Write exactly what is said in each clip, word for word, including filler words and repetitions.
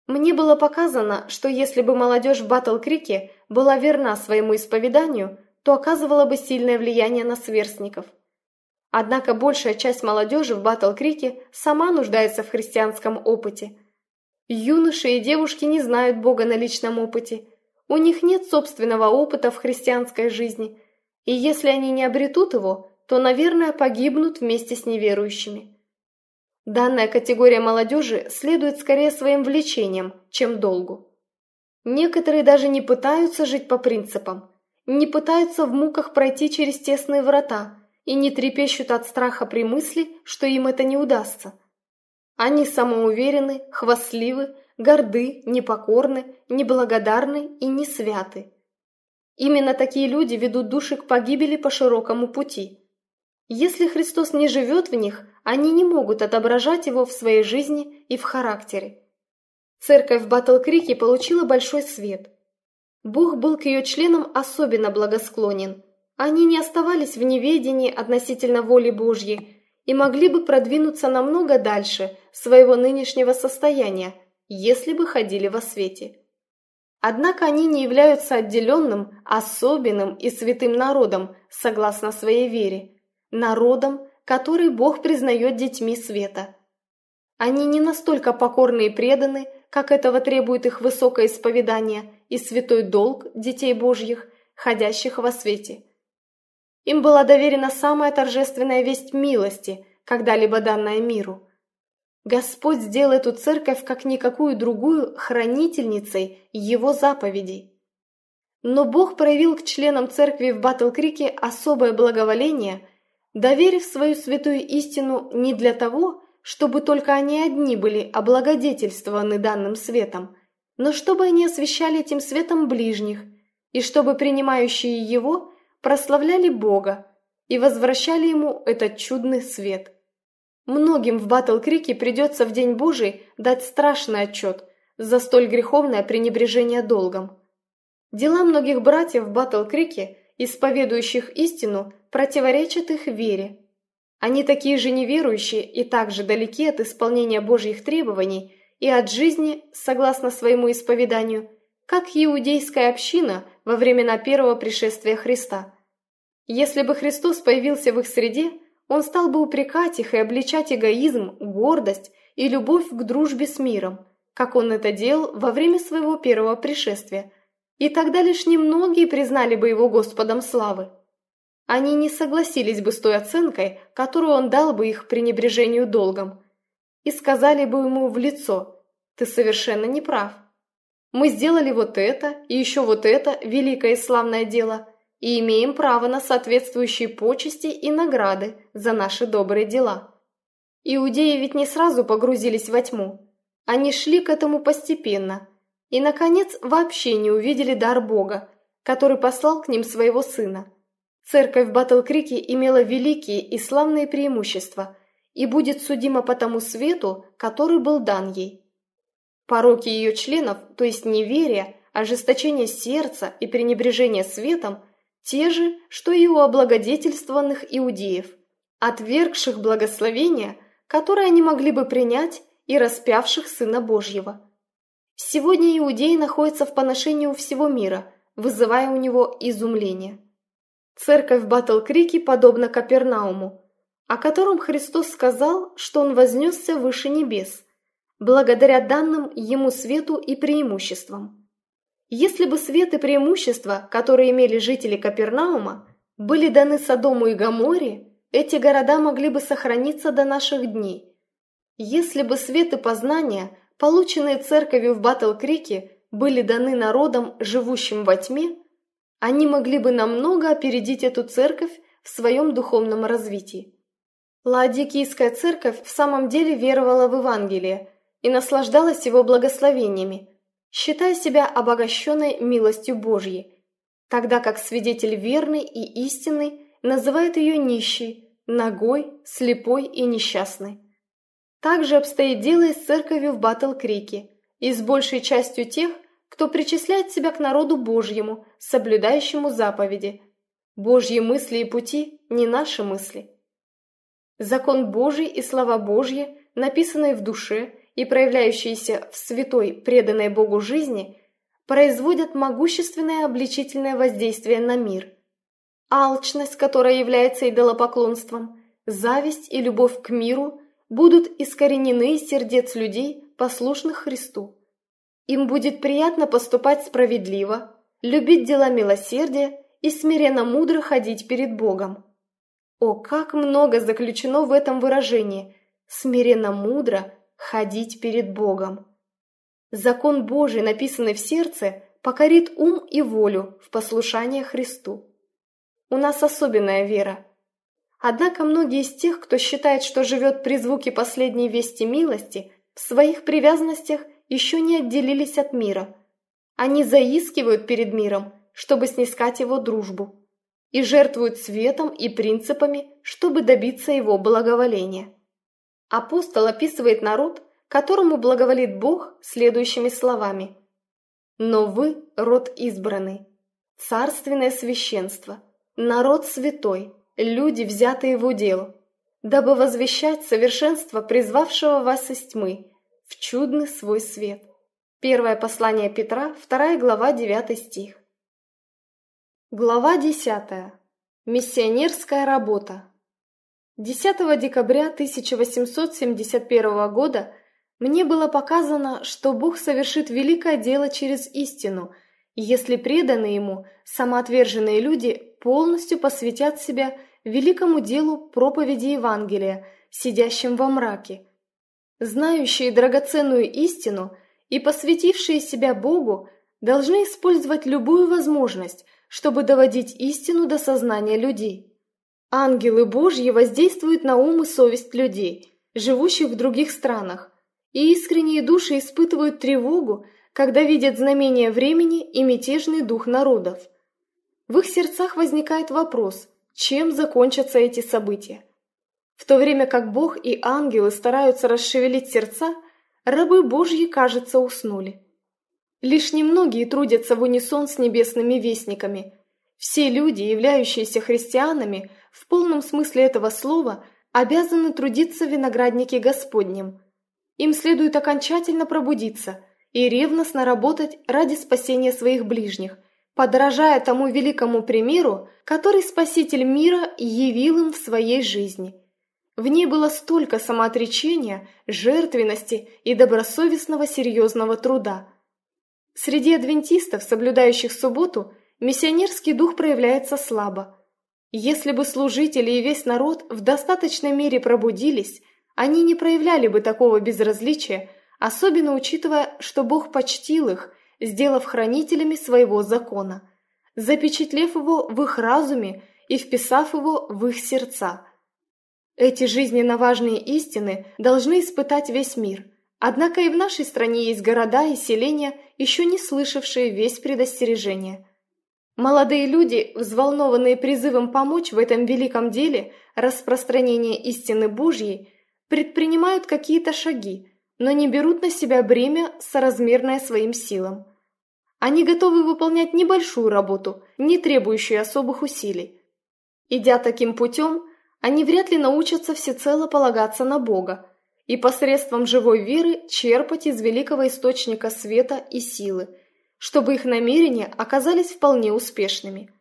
Мне было показано, что если бы молодежь в Батл-Крике была верна своему исповеданию, то оказывала бы сильное влияние на сверстников. Однако большая часть молодежи в Батл-Крике сама нуждается в христианском опыте. Юноши и девушки не знают Бога на личном опыте. У них нет собственного опыта в христианской жизни, и если они не обретут его, то, наверное, погибнут вместе с неверующими. Данная категория молодежи следует скорее своим влечениям, чем долгу. Некоторые даже не пытаются жить по принципам, не пытаются в муках пройти через тесные врата и не трепещут от страха при мысли, что им это не удастся. Они самоуверены, хвастливы, горды, непокорны, неблагодарны и не святы. Именно такие люди ведут души к погибели по широкому пути. Если Христос не живет в них, они не могут отображать его в своей жизни и в характере. Церковь в Батл-Крике получила большой свет. Бог был к ее членам особенно благосклонен. Они не оставались в неведении относительно воли Божьей и могли бы продвинуться намного дальше своего нынешнего состояния, если бы ходили во свете. Однако они не являются отделенным, особенным и святым народом, согласно своей вере, народом, который Бог признает детьми света. Они не настолько покорны и преданы, как этого требует их высокое исповедание и святой долг детей Божьих, ходящих во свете. Им была доверена самая торжественная весть милости, когда-либо данная миру. Господь сделал эту церковь, как никакую другую, хранительницей Его заповедей. Но Бог проявил к членам церкви в Батл-Крике особое благоволение, доверив свою святую истину не для того, чтобы только они одни были облагодетельствованы данным светом, но чтобы они освещали этим светом ближних, и чтобы принимающие его прославляли Бога и возвращали Ему этот чудный свет. Многим в Батл-Крике придется в День Божий дать страшный отчет за столь греховное пренебрежение долгом. Дела многих братьев в Батл-Крике, исповедующих истину, противоречат их вере. Они такие же неверующие и также далеки от исполнения Божьих требований и от жизни, согласно своему исповеданию, как иудейская община во времена первого пришествия Христа. Если бы Христос появился в их среде, Он стал бы упрекать их и обличать эгоизм, гордость и любовь к дружбе с миром, как Он это делал во время своего первого пришествия, и тогда лишь немногие признали бы Его Господом славы. Они не согласились бы с той оценкой, которую Он дал бы их пренебрежению долгом, и сказали бы Ему в лицо: «Ты совершенно не прав. Мы сделали вот это и еще вот это великое и славное дело, и имеем право на соответствующие почести и награды за наши добрые дела». Иудеи ведь не сразу погрузились во тьму. Они шли к этому постепенно, и, наконец, вообще не увидели дар Бога, который послал к ним своего Сына. Церковь в Батл-Крике имела великие и славные преимущества и будет судима по тому свету, который был дан ей. Пороки ее членов, то есть неверие, ожесточение сердца и пренебрежение светом, те же, что и у облагодетельствованных иудеев, отвергших благословения, которое они могли бы принять, и распявших Сына Божьего. Сегодня иудеи находятся в поношении у всего мира, вызывая у него изумление. Церковь в Батл-Крике подобна Капернауму, о котором Христос сказал, что он вознесся выше небес, благодаря данным ему свету и преимуществам. Если бы свет и преимущества, которые имели жители Капернаума, были даны Содому и Гоморре, эти города могли бы сохраниться до наших дней. Если бы свет и познания, полученные церковью в Батл-Крике, были даны народам, живущим во тьме, они могли бы намного опередить эту церковь в своем духовном развитии. Лаодикийская церковь в самом деле веровала в Евангелие и наслаждалась его благословениями, считая себя обогащенной милостью Божьей, тогда как свидетель верный и истинный называет ее нищей, нагой, слепой и несчастной. Так же обстоит дело и с церковью в Батл-Крике, и с большей частью тех, кто причисляет себя к народу Божьему, соблюдающему заповеди. Божьи мысли и пути не наши мысли. Закон Божий и слова Божьи, написанные в душе и проявляющиеся в святой, преданной Богу жизни, производят могущественное обличительное воздействие на мир. Алчность, которая является идолопоклонством, зависть и любовь к миру будут искоренены из сердец людей, послушных Христу. Им будет приятно поступать справедливо, любить дела милосердия и смиренно мудро ходить перед Богом. О, как много заключено в этом выражении «смиренно мудро ходить перед Богом». Закон Божий, написанный в сердце, покорит ум и волю в послушание Христу. У нас особенная вера. Однако многие из тех, кто считает, что живет при звуке последней вести милости, в своих привязанностях еще не отделились от мира. Они заискивают перед миром, чтобы снискать его дружбу, и жертвуют светом и принципами, чтобы добиться его благоволения. Апостол описывает народ, которому благоволит Бог, следующими словами: «Но вы – род избранный, царственное священство, народ святой, люди, взятые в удел, дабы возвещать совершенство призвавшего вас из тьмы в чудный свой свет». Первое послание Петра, вторая глава, девятый стих. Глава десятая. Миссионерская работа. десятого декабря тысяча восемьсот семьдесят первого года мне было показано, что Бог совершит великое дело через истину, если преданные Ему, самоотверженные люди полностью посвятят себя великому делу проповеди Евангелия, сидящим во мраке. Знающие драгоценную истину и посвятившие себя Богу должны использовать любую возможность, чтобы доводить истину до сознания людей. Ангелы Божьи воздействуют на ум и совесть людей, живущих в других странах, и искренние души испытывают тревогу, когда видят знамения времени и мятежный дух народов. В их сердцах возникает вопрос, чем закончатся эти события. В то время как Бог и ангелы стараются расшевелить сердца, рабы Божьи, кажется, уснули. Лишь немногие трудятся в унисон с небесными вестниками. Все люди, являющиеся христианами, в полном смысле этого слова, обязаны трудиться в винограднике Господнем. Им следует окончательно пробудиться и ревностно работать ради спасения своих ближних, подражая тому великому примеру, который Спаситель мира явил им в своей жизни. В ней было столько самоотречения, жертвенности и добросовестного серьезного труда. Среди адвентистов, соблюдающих субботу, миссионерский дух проявляется слабо. Если бы служители и весь народ в достаточной мере пробудились, они не проявляли бы такого безразличия, особенно учитывая, что Бог почтил их, сделав хранителями своего закона, запечатлев его в их разуме и вписав его в их сердца. Эти жизненно важные истины должны испытать весь мир, однако и в нашей стране есть города и селения, еще не слышавшие весть предостережения. Молодые люди, взволнованные призывом помочь в этом великом деле распространения истины Божьей, предпринимают какие-то шаги, но не берут на себя бремя, соразмерное своим силам. Они готовы выполнять небольшую работу, не требующую особых усилий. Идя таким путем, они вряд ли научатся всецело полагаться на Бога и посредством живой веры черпать из великого источника света и силы, чтобы их намерения оказались вполне успешными.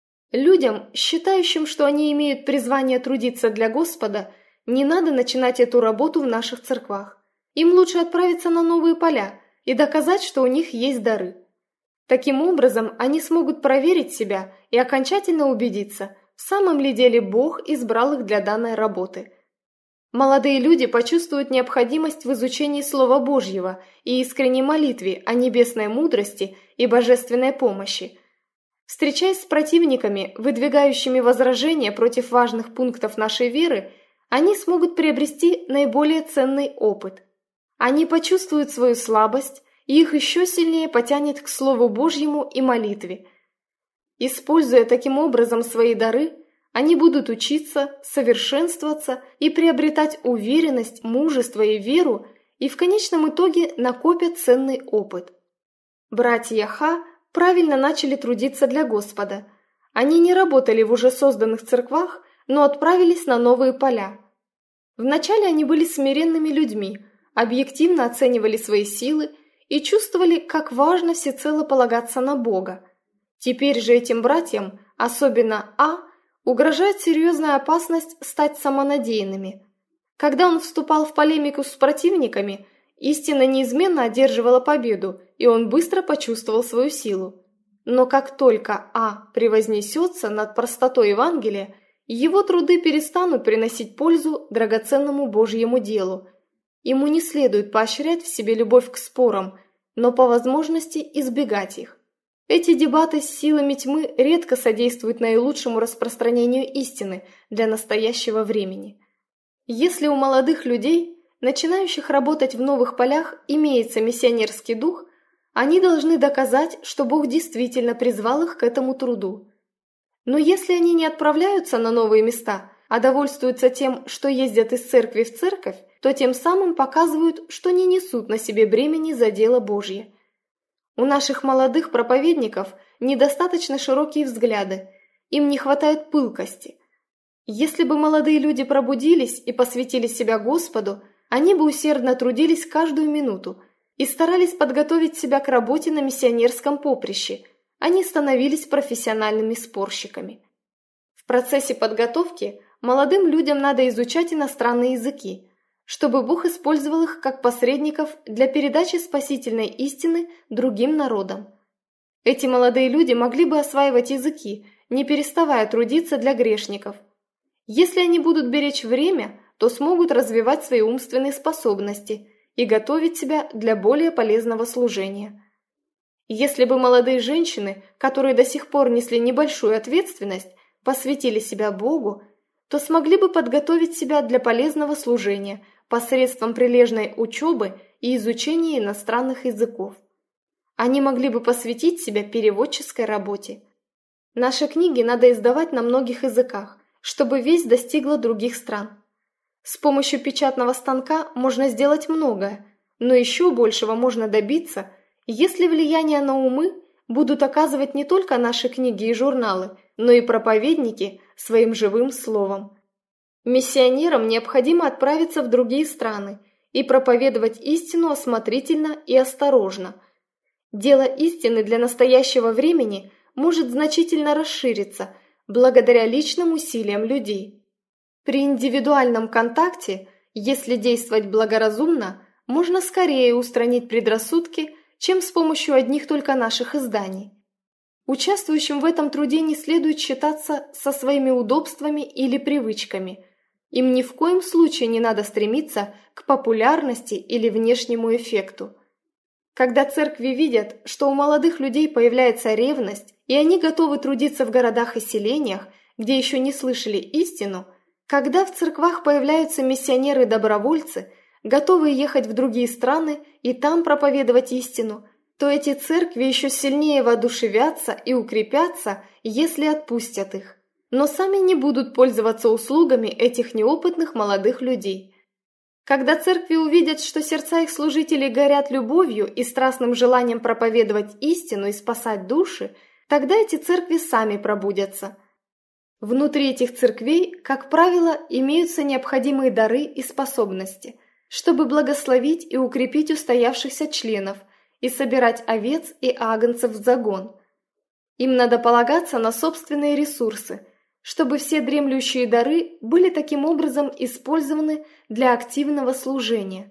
Людям, считающим, что они имеют призвание трудиться для Господа, не надо начинать эту работу в наших церквах. Им лучше отправиться на новые поля и доказать, что у них есть дары. Таким образом, они смогут проверить себя и окончательно убедиться, в самом ли деле Бог избрал их для данной работы. Молодые люди почувствуют необходимость в изучении Слова Божьего и искренней молитве о небесной мудрости и божественной помощи. Встречаясь с противниками, выдвигающими возражения против важных пунктов нашей веры, они смогут приобрести наиболее ценный опыт. Они почувствуют свою слабость, и их еще сильнее потянет к Слову Божьему и молитве. Используя таким образом свои дары, они будут учиться, совершенствоваться и приобретать уверенность, мужество и веру, и в конечном итоге накопят ценный опыт. Братья Ха правильно начали трудиться для Господа. Они не работали в уже созданных церквах, но отправились на новые поля. Вначале они были смиренными людьми, объективно оценивали свои силы и чувствовали, как важно всецело полагаться на Бога. Теперь же этим братьям, особенно А, угрожает серьезная опасность стать самонадеянными. Когда он вступал в полемику с противниками, истина неизменно одерживала победу, и он быстро почувствовал свою силу. Но как только А превознесется над простотой Евангелия, его труды перестанут приносить пользу драгоценному Божьему делу. Ему не следует поощрять в себе любовь к спорам, но по возможности избегать их. Эти дебаты с силами тьмы редко содействуют наилучшему распространению истины для настоящего времени. Если у молодых людей, начинающих работать в новых полях, имеется миссионерский дух, они должны доказать, что Бог действительно призвал их к этому труду. Но если они не отправляются на новые места, а довольствуются тем, что ездят из церкви в церковь, то тем самым показывают, что не несут на себе бремени за дело Божье. У наших молодых проповедников недостаточно широкие взгляды, им не хватает пылкости. Если бы молодые люди пробудились и посвятили себя Господу, они бы усердно трудились каждую минуту и старались подготовить себя к работе на миссионерском поприще, они становились профессиональными спорщиками. В процессе подготовки молодым людям надо изучать иностранные языки, чтобы Бог использовал их как посредников для передачи спасительной истины другим народам. Эти молодые люди могли бы осваивать языки, не переставая трудиться для грешников. Если они будут беречь время, то смогут развивать свои умственные способности и готовить себя для более полезного служения. Если бы молодые женщины, которые до сих пор несли небольшую ответственность, посвятили себя Богу, то смогли бы подготовить себя для полезного служения посредством прилежной учебы и изучения иностранных языков. Они могли бы посвятить себя переводческой работе. Наши книги надо издавать на многих языках, чтобы весть достигла других стран. С помощью печатного станка можно сделать многое, но еще большего можно добиться, если влияние на умы будут оказывать не только наши книги и журналы, но и проповедники своим живым словом. Миссионерам необходимо отправиться в другие страны и проповедовать истину осмотрительно и осторожно. Дело истины для настоящего времени может значительно расшириться благодаря личным усилиям людей. При индивидуальном контакте, если действовать благоразумно, можно скорее устранить предрассудки, чем с помощью одних только наших изданий. Участвующим в этом труде не следует считаться со своими удобствами или привычками. Им ни в коем случае не надо стремиться к популярности или внешнему эффекту. Когда церкви видят, что у молодых людей появляется ревность, и они готовы трудиться в городах и селениях, где еще не слышали истину, когда в церквах появляются миссионеры-добровольцы, готовые ехать в другие страны и там проповедовать истину, то эти церкви еще сильнее воодушевятся и укрепятся, если отпустят их. Но сами не будут пользоваться услугами этих неопытных молодых людей. Когда церкви увидят, что сердца их служителей горят любовью и страстным желанием проповедовать истину и спасать души, тогда эти церкви сами пробудятся. Внутри этих церквей, как правило, имеются необходимые дары и способности, чтобы благословить и укрепить устоявшихся членов и собирать овец и агнцев в загон. Им надо полагаться на собственные ресурсы, чтобы все дремлющие дары были таким образом использованы для активного служения.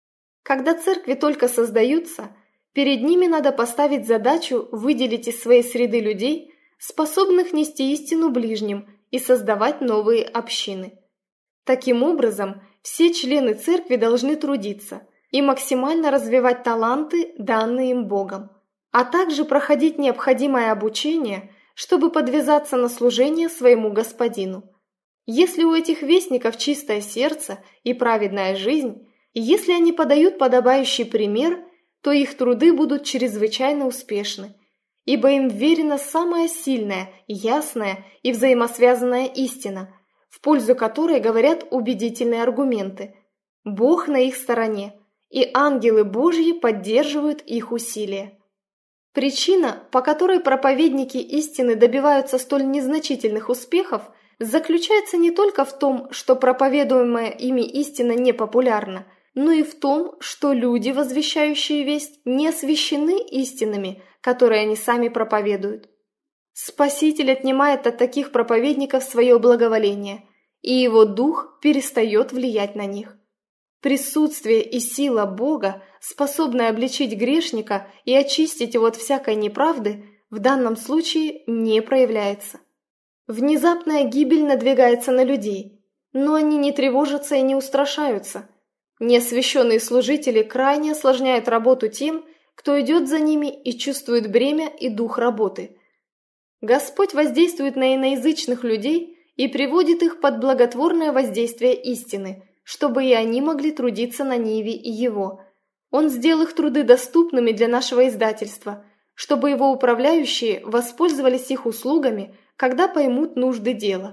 Когда церкви только создаются, перед ними надо поставить задачу выделить из своей среды людей, способных нести истину ближним и создавать новые общины. Таким образом, все члены церкви должны трудиться и максимально развивать таланты, данные им Богом, а также проходить необходимое обучение, чтобы подвязаться на служение своему Господину. Если у этих вестников чистое сердце и праведная жизнь, и если они подают подобающий пример, то их труды будут чрезвычайно успешны, ибо им верена самая сильная, ясная и взаимосвязанная истина, в пользу которой говорят убедительные аргументы. Бог на их стороне, и ангелы Божьи поддерживают их усилия. Причина, по которой проповедники истины добиваются столь незначительных успехов, заключается не только в том, что проповедуемая ими истина непопулярна, но и в том, что люди, возвещающие весть, не освящены истинами, которые они сами проповедуют. Спаситель отнимает от таких проповедников свое благоволение, и его дух перестает влиять на них. Присутствие и сила Бога, способная обличить грешника и очистить его от всякой неправды, в данном случае не проявляется. Внезапная гибель надвигается на людей, но они не тревожатся и не устрашаются. Неосвященные служители крайне осложняют работу тем, кто идет за ними и чувствует бремя и дух работы. Господь воздействует на иноязычных людей и приводит их под благотворное воздействие истины, чтобы и они могли трудиться на ниве и Его. Он сделал их труды доступными для нашего издательства, чтобы его управляющие воспользовались их услугами, когда поймут нужды дела.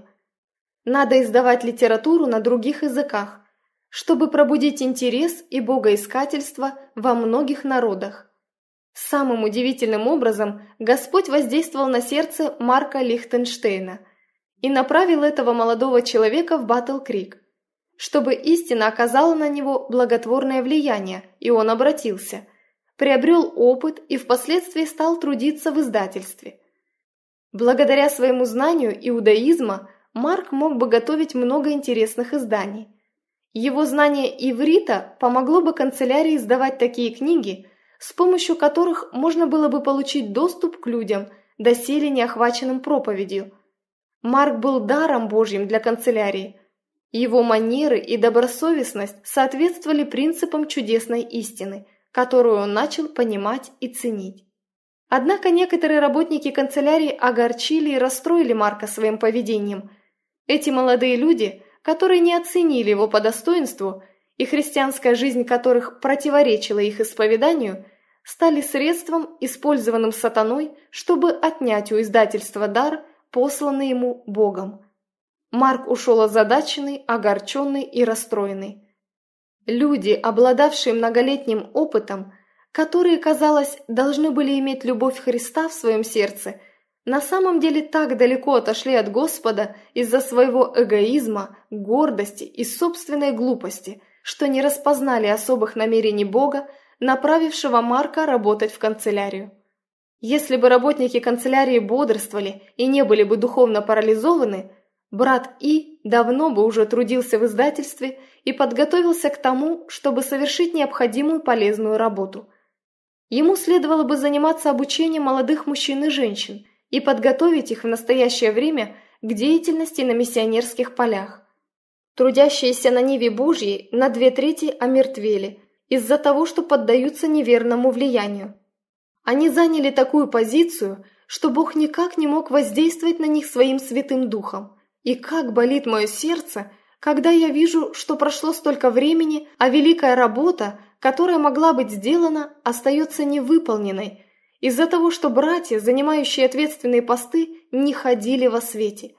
Надо издавать литературу на других языках, чтобы пробудить интерес и богоискательство во многих народах. Самым удивительным образом Господь воздействовал на сердце Марка Лихтенштейна и направил этого молодого человека в Батл-Крик, чтобы истина оказала на него благотворное влияние, и он обратился, приобрел опыт и впоследствии стал трудиться в издательстве. Благодаря своему знанию иудаизма Марк мог бы готовить много интересных изданий. Его знание иврита помогло бы канцелярии издавать такие книги, с помощью которых можно было бы получить доступ к людям, доселе не охваченным проповедью. Марк был даром Божьим для канцелярии. Его манеры и добросовестность соответствовали принципам чудесной истины, которую он начал понимать и ценить. Однако некоторые работники канцелярии огорчили и расстроили Марка своим поведением. Эти молодые люди, которые не оценили его по достоинству, и христианская жизнь которых противоречила их исповеданию, стали средством, использованным сатаной, чтобы отнять у издательства дар, посланный ему Богом. Марк ушел озадаченный, огорченный и расстроенный. Люди, обладавшие многолетним опытом, которые, казалось, должны были иметь любовь Христа в своем сердце, на самом деле так далеко отошли от Господа из-за своего эгоизма, гордости и собственной глупости, что не распознали особых намерений Бога, направившего Марка работать в канцелярию. Если бы работники канцелярии бодрствовали и не были бы духовно парализованы, брат И давно бы уже трудился в издательстве и подготовился к тому, чтобы совершить необходимую полезную работу. Ему следовало бы заниматься обучением молодых мужчин и женщин и подготовить их в настоящее время к деятельности на миссионерских полях. Трудящиеся на ниве Божьей на две трети омертвели из-за того, что поддаются неверному влиянию. Они заняли такую позицию, что Бог никак не мог воздействовать на них своим Святым Духом. И как болит мое сердце, когда я вижу, что прошло столько времени, а великая работа, которая могла быть сделана, остается невыполненной, из-за того, что братья, занимающие ответственные посты, не ходили во свете.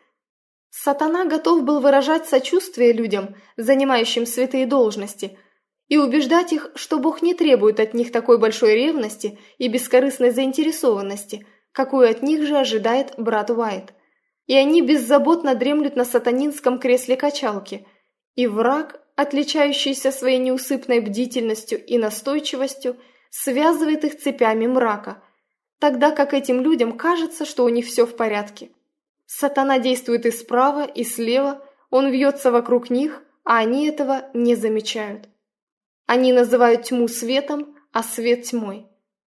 Сатана готов был выражать сочувствие людям, занимающим святые должности, и убеждать их, что Бог не требует от них такой большой ревности и бескорыстной заинтересованности, какую от них же ожидает брат Уайт. И они беззаботно дремлют на сатанинском кресле качалки, и враг, отличающийся своей неусыпной бдительностью и настойчивостью, связывает их цепями мрака, тогда как этим людям кажется, что у них все в порядке. Сатана действует и справа, и слева, он вьется вокруг них, а они этого не замечают. Они называют тьму светом, а свет тьмой.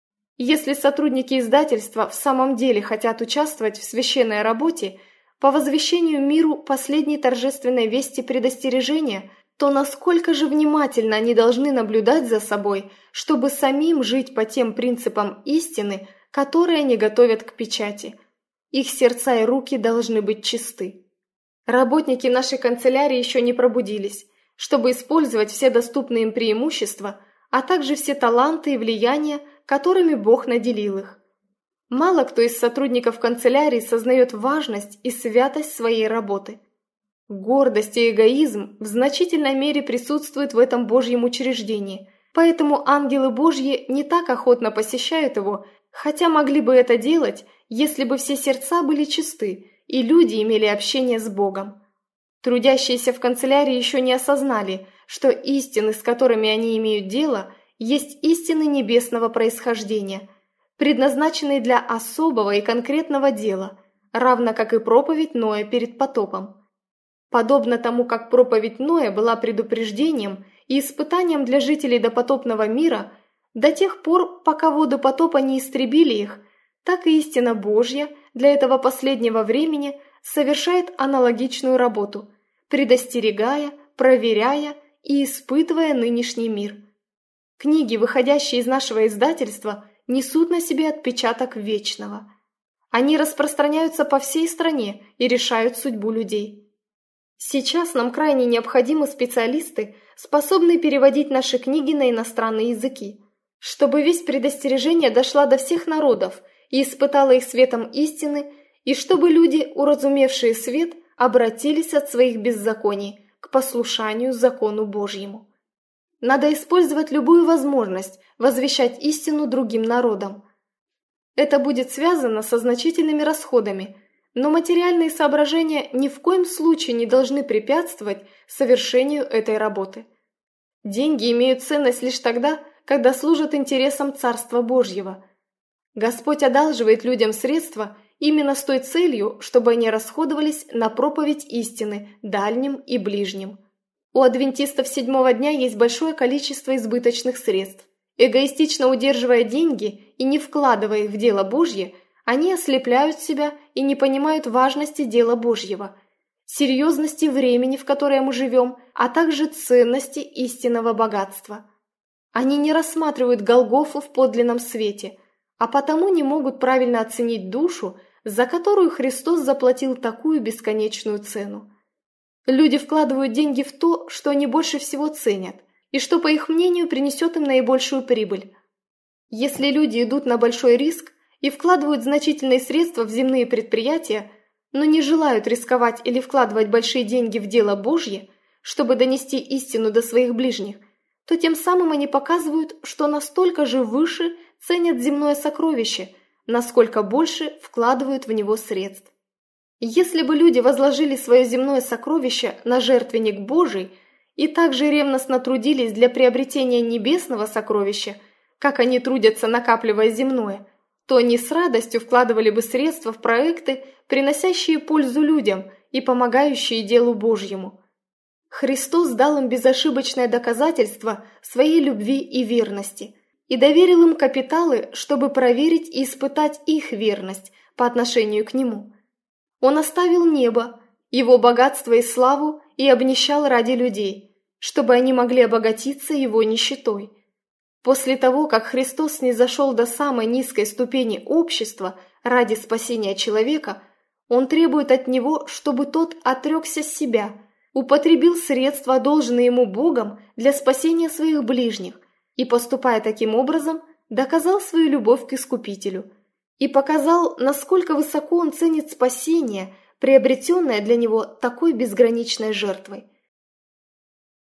Если сотрудники издательства в самом деле хотят участвовать в священной работе по возвещению миру последней торжественной вести предостережения, то насколько же внимательно они должны наблюдать за собой, чтобы самим жить по тем принципам истины, которые они готовят к печати. Их сердца и руки должны быть чисты. Работники нашей канцелярии еще не пробудились, чтобы использовать все доступные им преимущества, а также все таланты и влияния, которыми Бог наделил их. Мало кто из сотрудников канцелярии сознает важность и святость своей работы. Гордость и эгоизм в значительной мере присутствуют в этом Божьем учреждении, поэтому ангелы Божьи не так охотно посещают его, хотя могли бы это делать, если бы все сердца были чисты и люди имели общение с Богом. Трудящиеся в канцелярии еще не осознали, что истины, с которыми они имеют дело, есть истины небесного происхождения, предназначенные для особого и конкретного дела, равно как и проповедь Ноя перед потопом. Подобно тому, как проповедь Ноя была предупреждением и испытанием для жителей допотопного мира до тех пор, пока воды потопа не истребили их, так и истина Божья для этого последнего времени совершает аналогичную работу, предостерегая, проверяя и испытывая нынешний мир. Книги, выходящие из нашего издательства, несут на себе отпечаток вечного. Они распространяются по всей стране и решают судьбу людей. Сейчас нам крайне необходимы специалисты, способные переводить наши книги на иностранные языки, чтобы весть предостережения дошла до всех народов и испытала их светом истины, и чтобы люди, уразумевшие свет, обратились от своих беззаконий к послушанию закону Божьему. Надо использовать любую возможность возвещать истину другим народам. Это будет связано со значительными расходами, но материальные соображения ни в коем случае не должны препятствовать совершению этой работы. Деньги имеют ценность лишь тогда, когда служат интересам Царства Божьего. Господь одалживает людям средства именно с той целью, чтобы они расходовались на проповедь истины дальним и ближним. У адвентистов седьмого дня есть большое количество избыточных средств. Эгоистично удерживая деньги и не вкладывая их в дело Божье, они ослепляют себя и не понимают важности дела Божьего, серьезности времени, в которое мы живем, а также ценности истинного богатства. Они не рассматривают Голгофу в подлинном свете, а потому не могут правильно оценить душу, за которую Христос заплатил такую бесконечную цену. Люди вкладывают деньги в то, что они больше всего ценят, и что, по их мнению, принесет им наибольшую прибыль. Если люди идут на большой риск и вкладывают значительные средства в земные предприятия, но не желают рисковать или вкладывать большие деньги в дело Божье, чтобы донести истину до своих ближних, то тем самым они показывают, что настолько же выше ценят земное сокровище, насколько больше вкладывают в него средств. Если бы люди возложили свое земное сокровище на жертвенник Божий и также ревностно трудились для приобретения небесного сокровища, как они трудятся, накапливая земное, то они с радостью вкладывали бы средства в проекты, приносящие пользу людям и помогающие делу Божьему. Христос дал им безошибочное доказательство своей любви и верности и доверил им капиталы, чтобы проверить и испытать их верность по отношению к Нему. Он оставил небо, его богатство и славу и обнищал ради людей, чтобы они могли обогатиться его нищетой. После того, как Христос снизошел до самой низкой ступени общества ради спасения человека, Он требует от него, чтобы тот отрекся себя, употребил средства, одолженные ему Богом для спасения своих ближних, и, поступая таким образом, доказал свою любовь к Искупителю и показал, насколько высоко он ценит спасение, приобретенное для него такой безграничной жертвой.